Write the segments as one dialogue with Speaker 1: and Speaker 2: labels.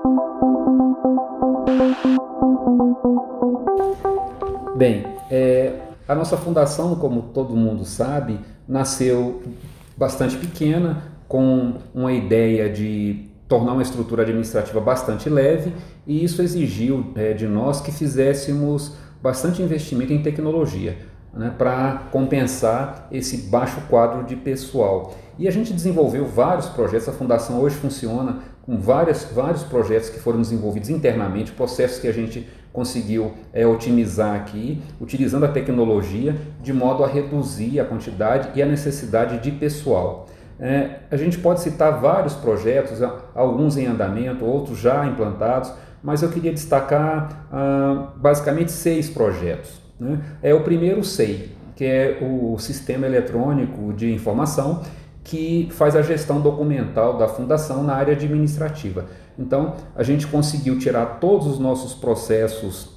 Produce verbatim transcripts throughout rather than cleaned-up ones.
Speaker 1: Bem, é, a nossa fundação, como todo mundo sabe, nasceu bastante pequena, com uma ideia de tornar uma estrutura administrativa bastante leve, e isso exigiu é, de nós que fizéssemos bastante investimento em tecnologia, né, para compensar esse baixo quadro de pessoal. E a gente desenvolveu vários projetos, a fundação hoje funciona com várias, vários projetos que foram desenvolvidos internamente, processos que a gente conseguiu é, otimizar aqui, utilizando a tecnologia, de modo a reduzir a quantidade e a necessidade de pessoal. É, a gente pode citar vários projetos, alguns em andamento, outros já implantados, mas eu queria destacar ah, basicamente seis projetos. Né? É o primeiro, o S E I, que é o Sistema Eletrônico de Informação, que faz a gestão documental da fundação na área administrativa. Então, a gente conseguiu tirar todos os nossos processos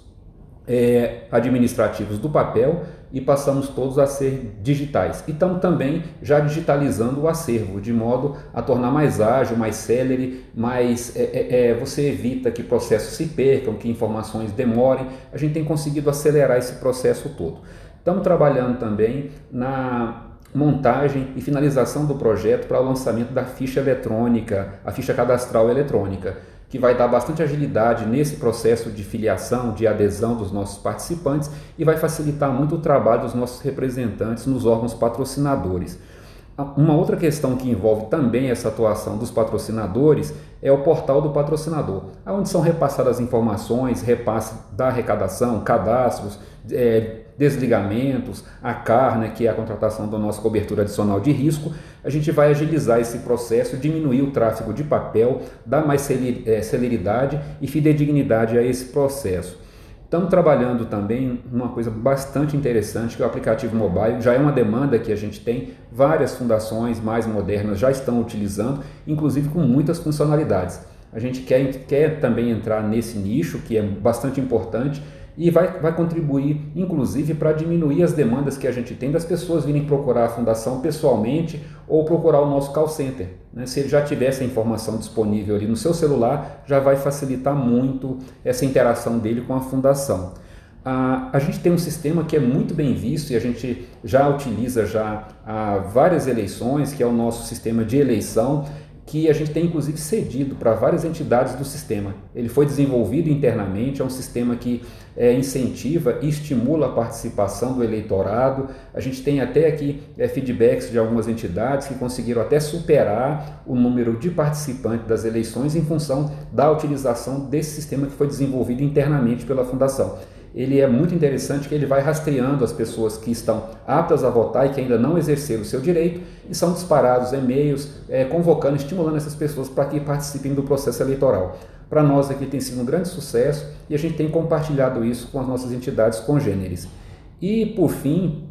Speaker 1: é, administrativos do papel e passamos todos a ser digitais. E estamos também já digitalizando o acervo, de modo a tornar mais ágil, mais célere, mais, é, é, é, você evita que processos se percam, que informações demorem. A gente tem conseguido acelerar esse processo todo. Estamos trabalhando também na montagem e finalização do projeto para o lançamento da ficha eletrônica, a ficha cadastral eletrônica, que vai dar bastante agilidade nesse processo de filiação, de adesão dos nossos participantes e vai facilitar muito o trabalho dos nossos representantes nos órgãos patrocinadores. Uma outra questão que envolve também essa atuação dos patrocinadores é o portal do patrocinador, onde são repassadas informações, repasse da arrecadação, cadastros, é, desligamentos, a C A R, né, que é a contratação da nossa cobertura adicional de risco. A gente vai agilizar esse processo, diminuir o tráfego de papel, dar mais celeridade e fidedignidade a esse processo. Estamos trabalhando também numa coisa bastante interessante, que é o aplicativo mobile. Já é uma demanda que a gente tem, várias fundações mais modernas já estão utilizando, inclusive com muitas funcionalidades. A gente quer, quer também entrar nesse nicho, que é bastante importante, e vai, vai contribuir, inclusive, para diminuir as demandas que a gente tem das pessoas virem procurar a fundação pessoalmente ou procurar o nosso call center. Né? Se ele já tiver essa informação disponível ali no seu celular, já vai facilitar muito essa interação dele com a fundação. A, a gente tem um sistema que é muito bem visto e a gente já utiliza já há várias eleições, que é o nosso sistema de eleição, que a gente tem inclusive cedido para várias entidades do sistema. Ele foi desenvolvido internamente, é um sistema que é, incentiva e estimula a participação do eleitorado. A gente tem até aqui é, feedbacks de algumas entidades que conseguiram até superar o número de participantes das eleições em função da utilização desse sistema que foi desenvolvido internamente pela Fundação. Ele é muito interessante, que ele vai rastreando as pessoas que estão aptas a votar e que ainda não exerceram o seu direito, e são disparados e-mails é, convocando, estimulando essas pessoas para que participem do processo eleitoral. Para nós aqui tem sido um grande sucesso e a gente tem compartilhado isso com as nossas entidades congêneres. E, por fim,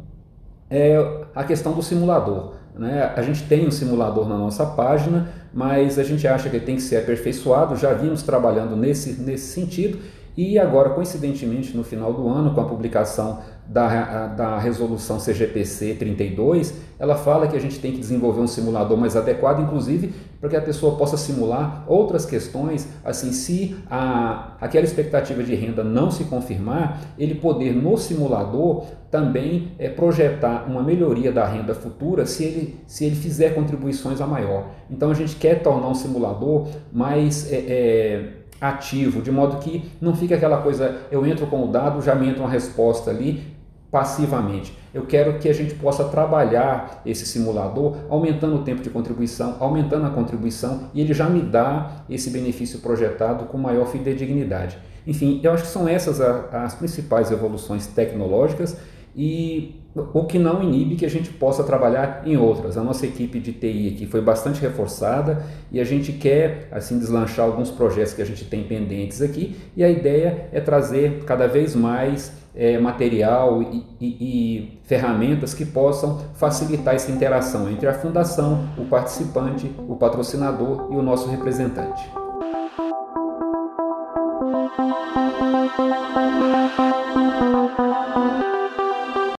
Speaker 1: é a questão do simulador. Né? A gente tem um simulador na nossa página, mas a gente acha que ele tem que ser aperfeiçoado, já vimos trabalhando nesse, nesse sentido. E agora, coincidentemente, no final do ano, com a publicação da, da resolução C G P C trinta e dois, ela fala que a gente tem que desenvolver um simulador mais adequado, inclusive para que a pessoa possa simular outras questões, assim, se a, aquela expectativa de renda não se confirmar, ele poder no simulador também é, projetar uma melhoria da renda futura se ele, se ele fizer contribuições a maior. Então a gente quer tornar um simulador mais é, é, ativo, de modo que não fica aquela coisa, eu entro com o dado, já me entra uma resposta ali passivamente. Eu quero que a gente possa trabalhar esse simulador aumentando o tempo de contribuição, aumentando a contribuição, e ele já me dá esse benefício projetado com maior fidedignidade. Enfim, eu acho que são essas as principais evoluções tecnológicas, e o que não inibe que a gente possa trabalhar em outras. A nossa equipe de T I aqui foi bastante reforçada e a gente quer assim deslanchar alguns projetos que a gente tem pendentes aqui, e a ideia é trazer cada vez mais é, material e, e, e ferramentas que possam facilitar essa interação entre a fundação, o participante, o patrocinador e o nosso representante.